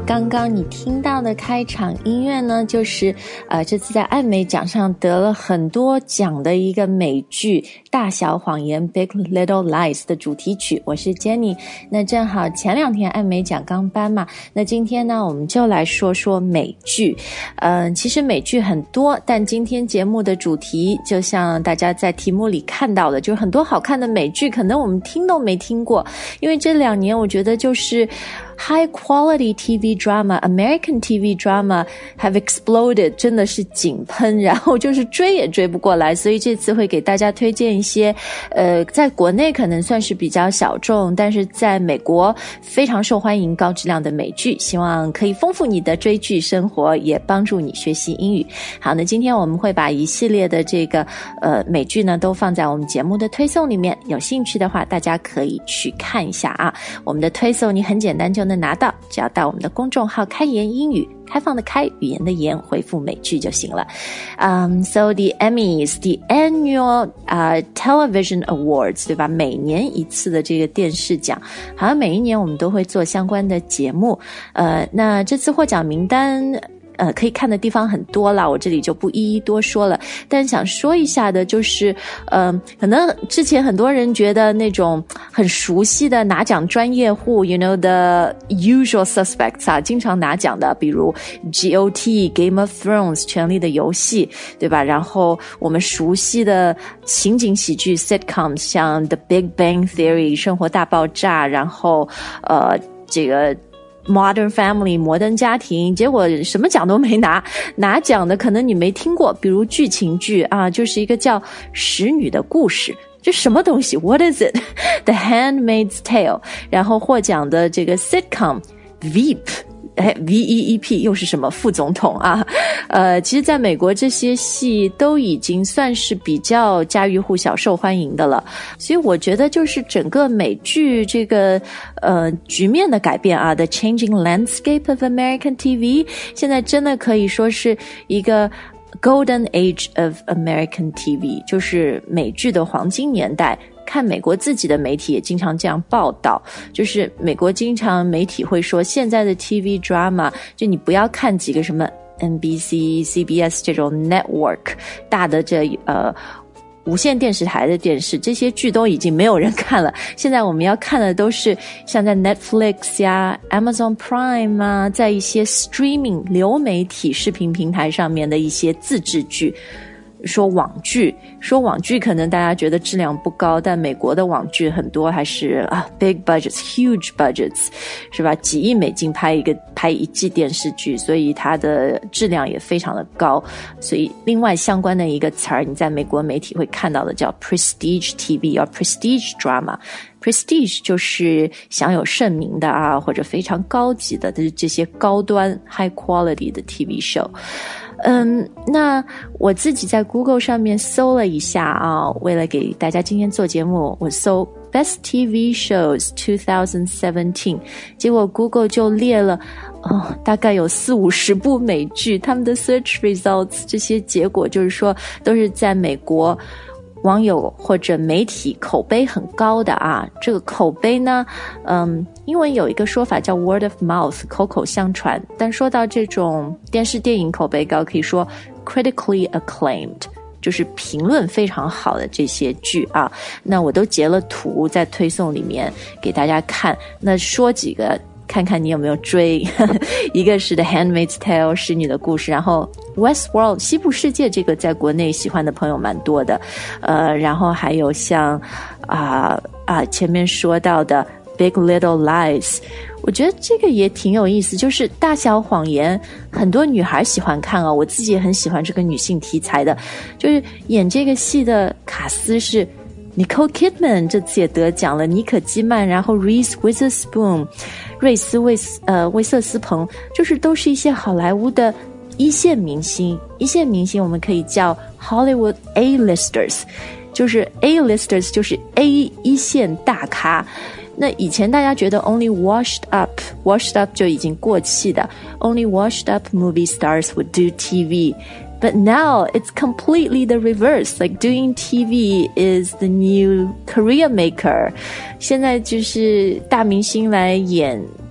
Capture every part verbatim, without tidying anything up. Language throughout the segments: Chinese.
刚刚你听到的开场音乐呢，就是呃这次在艾美奖上得了很多奖的一个美剧《大小谎言》 Big Little Lies 的主题曲。我是 Jenny。那正好前两天艾美奖刚颁嘛，那今天呢我们就来说说美剧。嗯、呃，其实美剧很多，但今天节目的主题就像大家在题目里看到的，就是很多好看的美剧可能我们听都没听过，因为这两年我觉得就是High quality T V drama, American T V drama have exploded， 真的是井喷，然后就是追也追不过来，所以这次会给大家推荐一些呃，在国内可能算是比较小众，但是在美国非常受欢迎高质量的美剧，希望可以丰富你的追剧生活，也帮助你学习英语。好，那今天我们会把一系列的这个呃美剧呢都放在我们节目的推送里面，有兴趣的话大家可以去看一下啊。我们的推送你很简单就能拿到，只要到我们的公众号开言英语，开放的开，语言的言，回复美剧就行了。Um, so the Emmys, the annual uh, television awards， 对吧？每年一次的这个电视奖，好像每一年我们都会做相关的节目。呃，那这次获奖名单呃，可以看的地方很多了，我这里就不一一多说了。但想说一下的就是，嗯、呃，可能之前很多人觉得那种很熟悉的拿奖专业户 ，you know the usual suspects 啊，经常拿奖的，比如 G O T、Game of Thrones、权力的游戏，对吧？然后我们熟悉的情景喜剧 sitcoms， 像 The Big Bang Theory 生活大爆炸，然后呃，这个。Modern Family 摩登家庭，结果什么奖都没拿，拿奖的可能你没听过，比如剧情剧啊，就是一个叫使女的故事，这什么东西 What is it? The Handmaid's Tale。 然后获奖的这个 sitcom Veep，哎 V E E P 又是什么副总统啊？呃，其实在美国这些戏都已经算是比较家喻户晓受欢迎的了，所以我觉得就是整个美剧这个呃局面的改变啊 The changing landscape of American T V 现在真的可以说是一个Golden Age of American T V， 就是美剧的黄金年代。看美国自己的媒体也经常这样报道，就是美国经常媒体会说现在的 T V drama 就你不要看几个什么 N B C、C B S 这种 network 大的这呃无线电视台的电视，这些剧都已经没有人看了，现在我们要看的都是像在 Netflix 呀 Amazon Prime 啊，在一些 streaming 流媒体视频平台上面的一些自制剧。说网剧，说网剧可能大家觉得质量不高，但美国的网剧很多还是啊 big budgets huge budgets 是吧，几亿美金拍一个拍一季电视剧，所以它的质量也非常的高。所以另外相关的一个词儿你在美国媒体会看到的叫 prestige T V 或 prestige drama。 prestige 就是享有盛名的啊，或者非常高级的这些高端 high quality 的 T V show。嗯，那我自己在 Google 上面搜了一下啊，为了给大家今天做节目，我搜 Best T V Shows twenty seventeen， 结果 Google 就列了哦，大概有四五十部美剧，他们的 search results 这些结果就是说都是在美国网友或者媒体口碑很高的啊，这个口碑呢，嗯，英文有一个说法叫 word of mouth， 口口相传，但说到这种电视电影口碑高，可以说 critically acclaimed， 就是评论非常好的这些剧啊，那我都截了图在推送里面给大家看，那说几个看看你有没有追一个是 The Handmaid's Tale 使女的故事，然后 Westworld 西部世界，这个在国内喜欢的朋友蛮多的，呃，然后还有像啊啊前面说到的 Big Little Lies， 我觉得这个也挺有意思，就是大小谎言很多女孩喜欢看啊，我自己也很喜欢这个女性题材的，就是演这个戏的卡司是Nicole Kidman 这次也得奖了，妮可基曼，然后 Reese Witherspoon 瑞斯魏呃魏瑟斯彭，就是都是一些好莱坞的一线明星，一线明星我们可以叫 Hollywood A-listers， 就是 A-listers 就是 A 一线大咖。那以前大家觉得 only washed up washed up 就已经过气的 only washed up movie stars would do T V，But now it's completely the reverse. Like doing T V is the new career maker. 现在就是大明星来演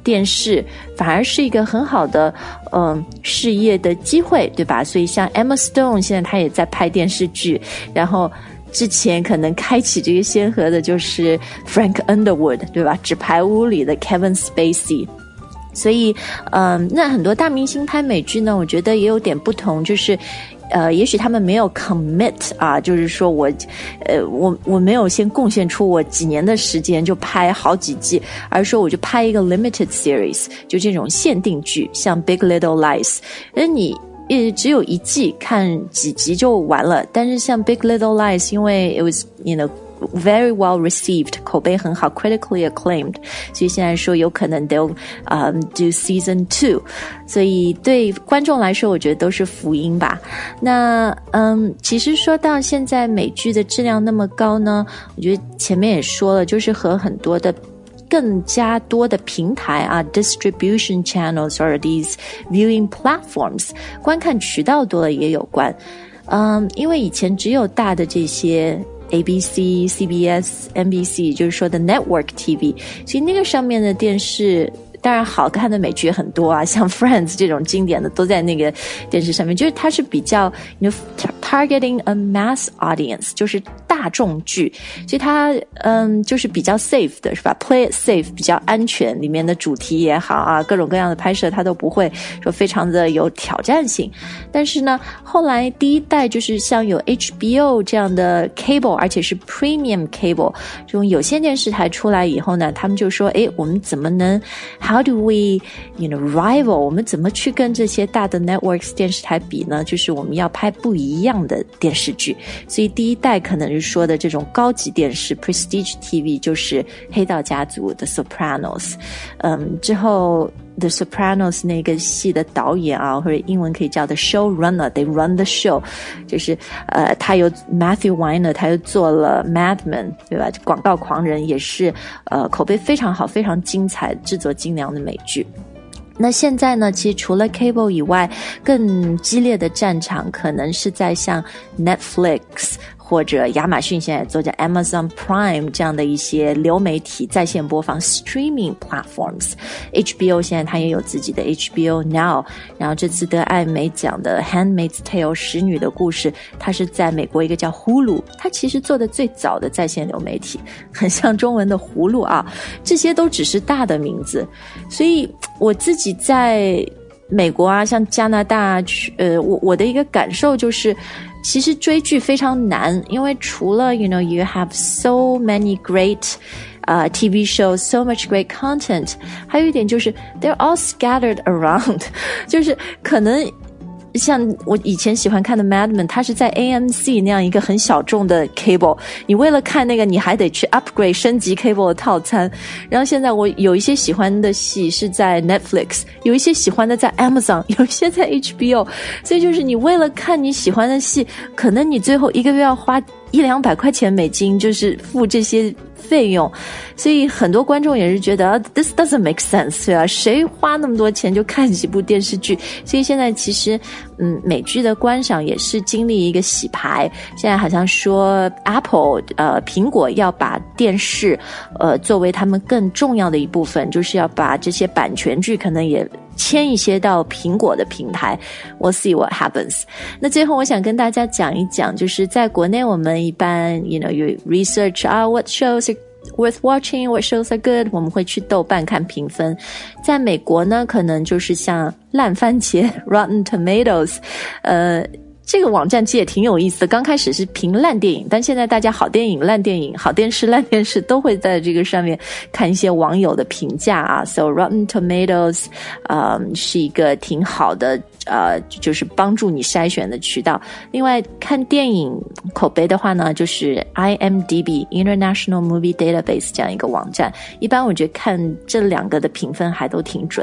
电视反而是一个很好的嗯、呃、事业的机会，对吧？所以像 Emma Stone 现在她也在拍电视剧，然后之前可能开启这个先河的就是 Frank Underwood， 对吧？纸牌屋里的 Kevin Spacey。所以嗯，那很多大明星拍美剧呢，我觉得也有点不同，就是呃，也许他们没有 commit 啊，就是说我呃我我没有先贡献出我几年的时间就拍好几季，而是说我就拍一个 limited series， 就这种限定剧，像 Big Little Lies， 而你也只有一季，看几集就完了。但是像 Big Little Lies， 因为 it was you know very well received， 口碑很好 critically acclaimed， 所以现在说有可能 they'll、um, do season two， 所以对观众来说我觉得都是福音吧。那嗯，其实说到现在美剧的质量那么高呢，我觉得前面也说了，就是和很多的更加多的平台啊 distribution channels or these viewing platforms 观看渠道多了也有关。嗯，因为以前只有大的这些A B C、C B S、N B C， 就是说的 network T V， 所以那个上面的电视当然好看的美剧很多啊，像 Friends 这种经典的都在那个电视上面，就是它是比较 you know, targeting a mass audience， 就是大众剧，所以它嗯就是比较 safe 的是吧， play it safe， 比较安全，里面的主题也好啊，各种各样的拍摄它都不会说非常的有挑战性。但是呢后来第一代就是像有 H B O 这样的 cable， 而且是 premium cable 这种有线电视台出来以后呢，他们就说诶我们怎么能How do we, you know, rival? 我们怎么去跟这些大的 networks 电视台比呢？就是我们要拍不一样的电视剧。所以第一代可能是说的这种高级电视 prestige T V 就是黑道家族的 Sopranos。嗯，之后The Sopranos 那个戏的导演啊，或者英文可以叫的 showrunner， they run the show， 就是呃，他有 Matthew Weiner， 他又做了 Mad Men， 对吧？广告狂人也是呃口碑非常好、非常精彩、制作精良的美剧。那现在呢，其实除了 cable 以外，更激烈的战场可能是在像 Netflix或者亚马逊现在做着 Amazon Prime 这样的一些流媒体在线播放 streaming platforms。 H B O 现在它也有自己的 H B O Now， 然后这次得艾美奖的 Handmaid's Tale 使女的故事，它是在美国一个叫 Hulu， 它其实做的最早的在线流媒体，很像中文的葫芦啊。这些都只是大的名字，所以我自己在美国啊，像加拿大，呃，我我的一个感受就是，其实追剧非常难，因为除了 you know you have so many great、uh, T V shows, so much great content， 还有一点就是 they're all scattered around， 就是可能。像我以前喜欢看的 Mad Men， 它是在 A M C 那样一个很小众的 cable， 你为了看那个你还得去 upgrade 升级 cable 的套餐。然后现在我有一些喜欢的戏是在 Netflix， 有一些喜欢的在 Amazon， 有一些在 H B O， 所以就是你为了看你喜欢的戏，可能你最后一个月要花一两百块钱美金，就是付这些费用。所以很多观众也是觉得 this doesn't make sense， 对吧？谁花那么多钱就看几部电视剧？所以现在其实嗯，美剧的观赏也是经历一个洗牌。现在好像说 Apple 呃苹果要把电视呃作为他们更重要的一部分，就是要把这些版权剧可能也迁一些到苹果的平台。 We'll see what happens。 那最后我想跟大家讲一讲，就是在国内我们一般 you know you research 啊 what shows are worth watching, what shows are good， 我们会去豆瓣看评分。在美国呢，可能就是像烂番茄 Rotten Tomatoes， 呃这个网站其实也挺有意思的，刚开始是评烂电影，但现在大家好电影、烂电影、好电视、烂电视都会在这个上面看一些网友的评价啊。So Rotten Tomatoes， 呃，是一个挺好的，呃，就是帮助你筛选的渠道。另外看电影口碑的话呢，就是 I M D B International Movie Database 这样一个网站。一般我觉得看这两个的评分还都挺准的。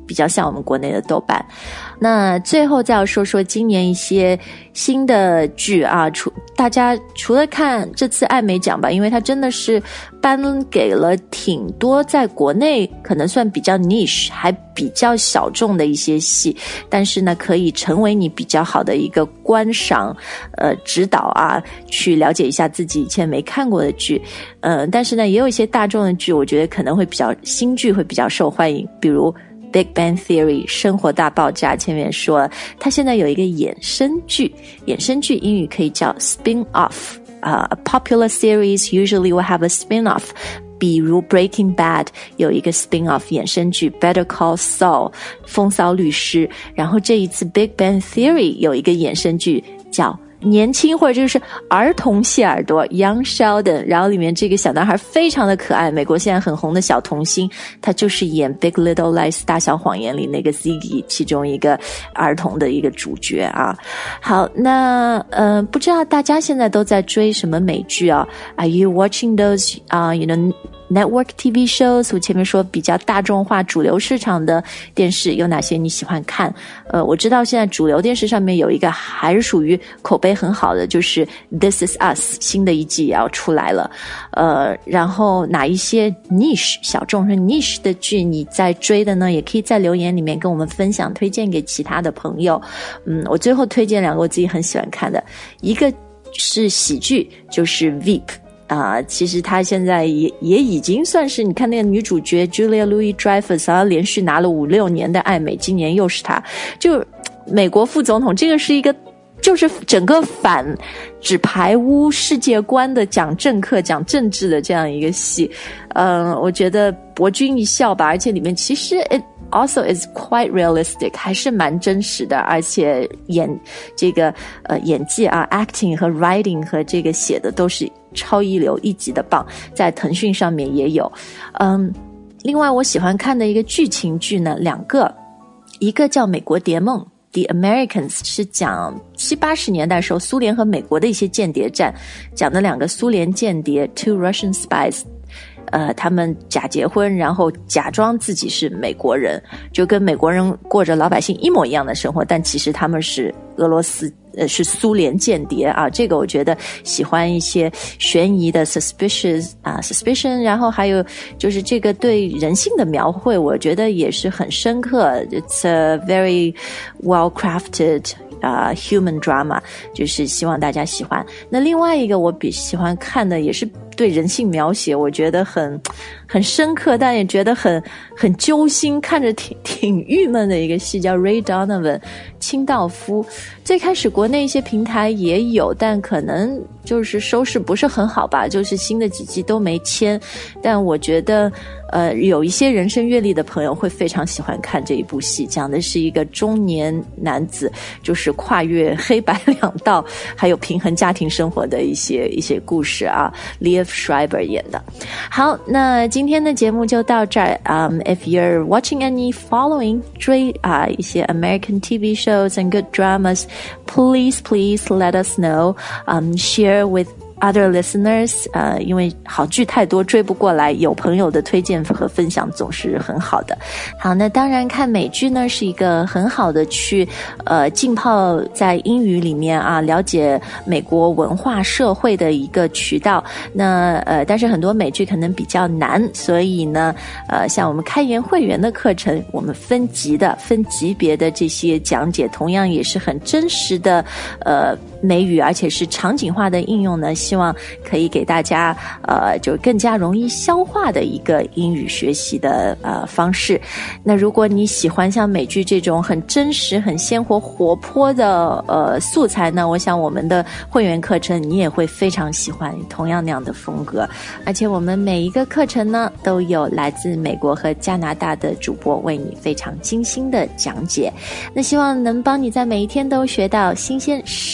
比较像我们国内的豆瓣。那最后再要说说今年一些新的剧啊，除大家除了看这次艾美奖吧，因为它真的是颁给了挺多在国内可能算比较 niche 还比较小众的一些戏，但是呢可以成为你比较好的一个观赏呃指导啊，去了解一下自己以前没看过的剧。呃但是呢也有一些大众的剧我觉得可能会比较新剧会比较受欢迎，比如Big Bang Theory 生活大爆炸，前面说了它现在有一个衍生剧，衍生剧英语可以叫 spin-off、uh, A popular series usually will have a spin-off， 比如 Breaking Bad 有一个 spin-off 衍生剧 Better Call Saul 风骚律师，然后这一次 Big Bang Theory 有一个衍生剧叫年轻或者就是儿童谢耳朵 Young Sheldon， 然后里面这个小男孩非常的可爱，美国现在很红的小童星，他就是演 Big Little Lies 大小谎言里那个 Ziggy 其中一个儿童的一个主角啊。好，那呃不知道大家现在都在追什么美剧啊 Are you watching those uh, you know network T V shows？ 我前面说比较大众化主流市场的电视有哪些你喜欢看？呃，我知道现在主流电视上面有一个还是属于口碑很好的，就是 This is Us 新的一季也要出来了。呃，然后哪一些 niche 小众是 niche 的剧你在追的呢？也可以在留言里面跟我们分享，推荐给其他的朋友。嗯，我最后推荐两个我自己很喜欢看的，一个是喜剧，就是 Veep。啊、呃，其实她现在也也已经算是，你看那个女主角 Julia Louis-Dreyfus， 好像连续拿了五六年的艾美，今年又是她，就美国副总统，这个是一个就是整个反纸牌屋世界观的讲政客讲政治的这样一个戏，嗯、呃，我觉得博君一笑吧，而且里面其实 it also is quite realistic， 还是蛮真实的，而且演这个呃演技啊 acting 和 writing 和这个写的都是超一流一级的棒，在腾讯上面也有。嗯，另外我喜欢看的一个剧情剧呢，两个，一个叫美国谍梦 The Americans， 是讲七八十年代时候苏联和美国的一些间谍战，讲的两个苏联间谍 Two Russian Spies，呃，他们假结婚，然后假装自己是美国人，就跟美国人过着老百姓一模一样的生活，但其实他们是俄罗斯呃，是苏联间谍啊。这个我觉得喜欢一些悬疑的 suspicious 啊 suspicion， 然后还有就是这个对人性的描绘，我觉得也是很深刻。It's a very well crafted Uh, human drama， 就是希望大家喜欢。那另外一个我比喜欢看的也是对人性描写，我觉得很很深刻，但也觉得很很揪心，看着挺挺郁闷的一个戏，叫 Ray Donovan 清道夫。最开始国内一些平台也有，但可能就是收视不是很好吧，就是新的几季都没签。但我觉得呃，有一些人生阅历的朋友会非常喜欢看这一部戏，讲的是一个中年男子，就是跨越黑白两道，还有平衡家庭生活的一些一些故事啊 Liev Schreiber 演的。好，那今天的节目就到这儿。Um, if you're watching any following 追啊、uh, 一些 American T V shows and good dramas, please please let us know. Um, share with other listeners， 呃，因为好剧太多追不过来，有朋友的推荐和分享总是很好的。好，那当然看美剧呢是一个很好的去呃浸泡在英语里面啊，了解美国文化社会的一个渠道。那呃，但是很多美剧可能比较难，所以呢，呃，像我们开研会员的课程，我们分级的、分级别的这些讲解，同样也是很真实的呃美语，而且是场景化的应用呢。希望可以给大家呃就更加容易消化的一个英语学习的呃方式。那如果你喜欢像美剧这种很真实很鲜活活泼的呃素材呢，我想我们的会员课程你也会非常喜欢同样那样的风格。而且我们每一个课程呢都有来自美国和加拿大的主播为你非常精心的讲解，那希望能帮你在每一天都学到新鲜实用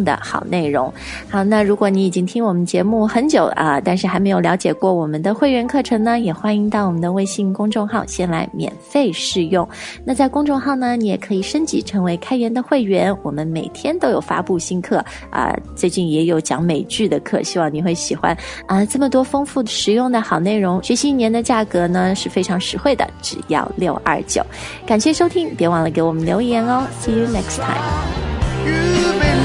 用的好内容。好，那如果你已经听我们节目很久啊、呃，但是还没有了解过我们的会员课程呢，也欢迎到我们的微信公众号先来免费试用。那在公众号呢，你也可以升级成为开源的会员，我们每天都有发布新课啊、呃，最近也有讲美剧的课，希望你会喜欢啊、呃，这么多丰富实用的好内容，学习一年的价格呢是非常实惠的，只要六二九。感谢收听，别忘了给我们留言哦。See you next time.